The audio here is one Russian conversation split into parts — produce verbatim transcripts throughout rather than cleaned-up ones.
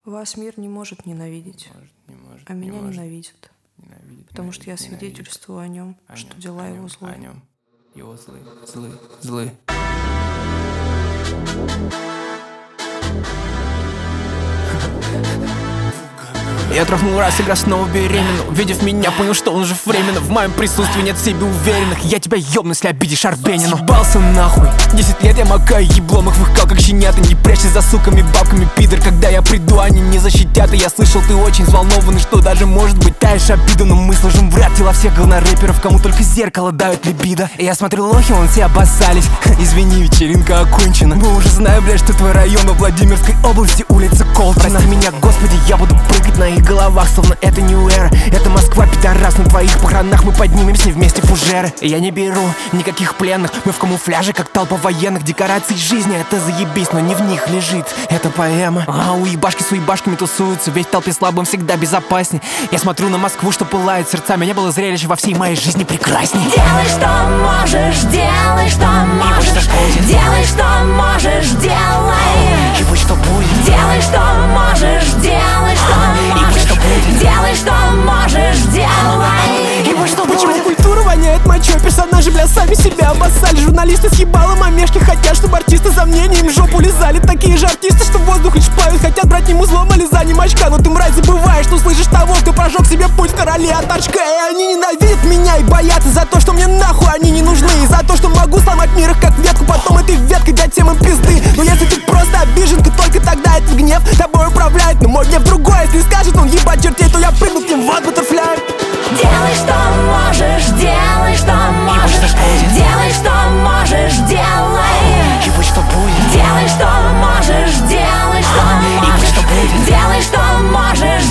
Вас мир не может ненавидеть, Не может, не может, а не меня может. ненавидит, Ненавидит, потому что я ненавидит, свидетельствую о нем, о что нем, дела о его нем, злые. о нем. Его злы, злы, злы. Я трахнул раз, игра снова беременна. Увидев меня, понял, что он же временно. В моем присутствии нет в себе уверенных. Я тебя ёбну, если обидишь Арбенину. Съебался нахуй. Десять лет я макаю еблом их в их кал, как щенята. Не прячься за суками, бабками, пидор. Когда я приду, они не защитят. И я слышал, ты очень взволнованный, что даже может быть таешь обиду. Но мы сложим в ряд тела всех говнорэперов, кому только зеркало давит либидо. И я смотрю, лохи, вон все обоссались. Извини, вечеринка окончена. Мы уже знаем, блядь, что твой район во Владимирской области, улица Колчина. Прости меня, господи, я буду прыгать на их головах, словно это New Era. Это Москва, пидорас, на твоих похоронах мы поднимемся вместе фужеры. И я не беру никаких пленных, мы в камуфляже, как толпа военных. Декораций жизни, это заебись, но не в них лежит эта поэма. А у ебашки с уебашками тусуются, ведь в толпе слабым всегда безопасней. Я смотрю на Москву, что пылает сердцами. Не было зрелища во всей моей жизни прекрасней. Делай, что можешь, делай, что можешь. Делай, что можешь, делай. И будь что будет. Делай, что можешь, делай, что можешь. Делай, что можешь, делай. И будь что будет. Почему культура воняет мочой? Персонажи, бля, сами себя обоссали. Журналисты с ебалом омешки хотят, чтобы артисты за мнением в жопу лизали. Такие же артисты, что в воздух лишь плавят, хотят брать не музлом, а лизанием очка. Но ты, мразь, забываешь, что слышишь того, кто прожег себе путь в короле от очка. И они ненавидят меня и боятся за то, что мне нахуй они не нужны. И за то, что могу сломать мир их как ветку, потом этой веткой дать всем им пизды. Но если ты просто обижен, то только тогда этот гнев тобой управляет. Но мой гнев другой, если скажет он ебать чертей, то я прыгну к ним в ад, баттерфляй. Делай, что можешь, делай, что можешь. Делай, что можешь, делай. И будь что будет. Делай, что можешь, делай, что можешь. Делай, что можешь,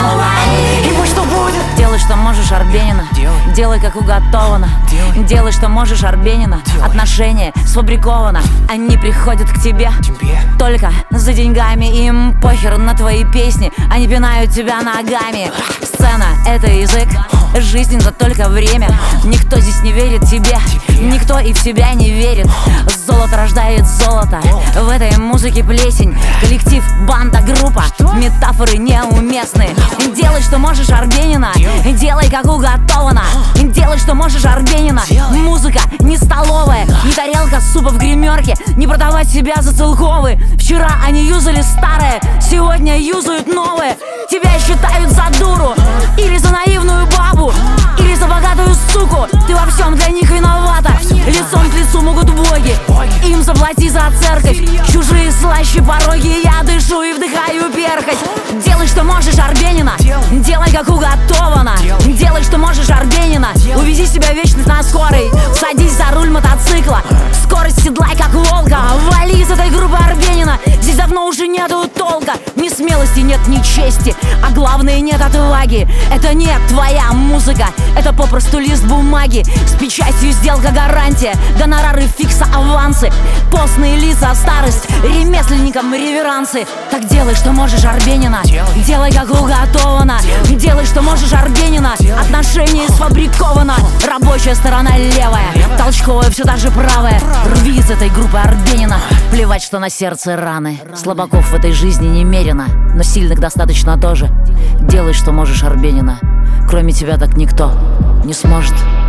делай. И будь что будет. Делай, что можешь, Арбенина. Делай. Делай, как уготовано. Делай. Делай, что можешь, Арбенина. Делай. Отношения сфабриковано. Они приходят к тебе Тебе. только за деньгами. Им похер на твои песни. Они пинают тебя ногами. Сцена — это язык, жизнь — это только время. Никто здесь не верит тебе, никто и в себя не верит. Золото рождает золото, в этой музыке плесень. Коллектив, банда, группа, метафоры неуместны. Делай, что можешь, Арбенина. Делай, как уготовано. Делай, что можешь, Арбенина. Музыка не столовая, не тарелка супа в гримерке. Не продавать себя за целковые. Вчера они юзали старое, сегодня юзают новое. Тебя считают за дуру, или за наивную бабу, или за богатую суку. Ты во всем для них виновата. Лицом к лицу могут боги, им заплати за церковь. Чужие слаще пороги, я дышу и вдыхаю перхоть. Делай, что можешь, Арбенина. Делай, как уготовано. Делай, что можешь, Арбенина. Увези себя в вечность на скорой. Садись за руль мотоцикла, скорость седлай, как волка. Вали из этой группы, Арбенина. Здесь давно уже нету толка. Ни смелости нет, ни чести, а главное, нет отваги. Это не твоя музыка, это попросту лист бумаги. С печатью сделка, гарантия, гонорары, фикса, авансы. Постные лица, старость, ремесленникам реверансы. Так делай, что можешь, Арбенина. Делай, как уготовано. Делай, что можешь, Арбенина. Отношения сфабриковано. Рабочая сторона левая, толчковая все та же правая. Рви из этой группы, Арбенина. Плевать, что на сердце раны. Слабаков в этой жизни немерено, но сильных достаточно тоже. Делай, что можешь, Арбенина. Кроме тебя так никто не сможет.